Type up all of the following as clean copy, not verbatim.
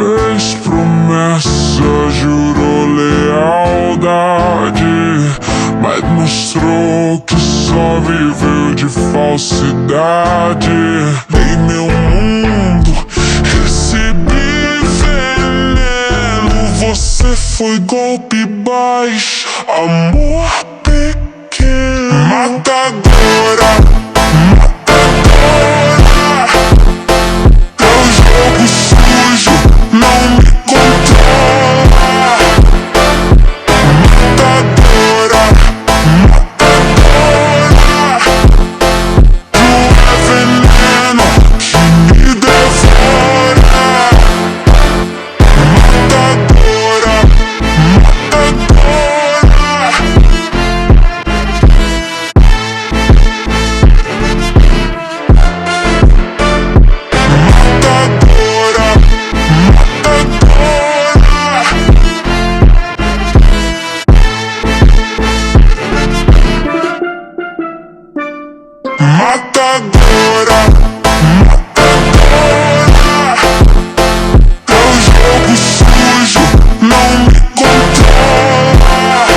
Fez promessa, jurou lealdade, mas mostrou que só viveu de falsidade. Em meu mundo recebi veneno, você foi golpe baixo, amor pequeno. Matadora, matadora, teu jogo sujo não me controla. Matadora, matadora, tu é veneno que me devora. Matadora, matadora, matadora, teu jogo sujo não me controla.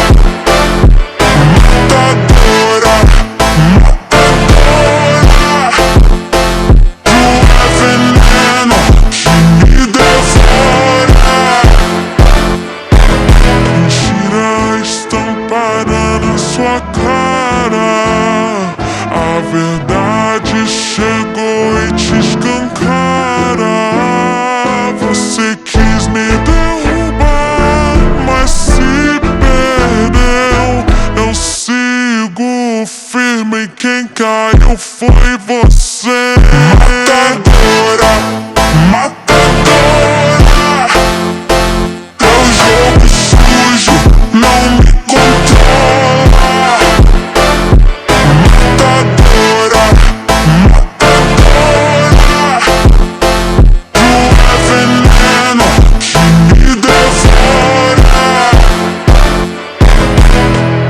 Matadora, matadora, tu é veneno que me devora. Mentira estampada na sua cara, a verdade chegou e te escancara. Você quis me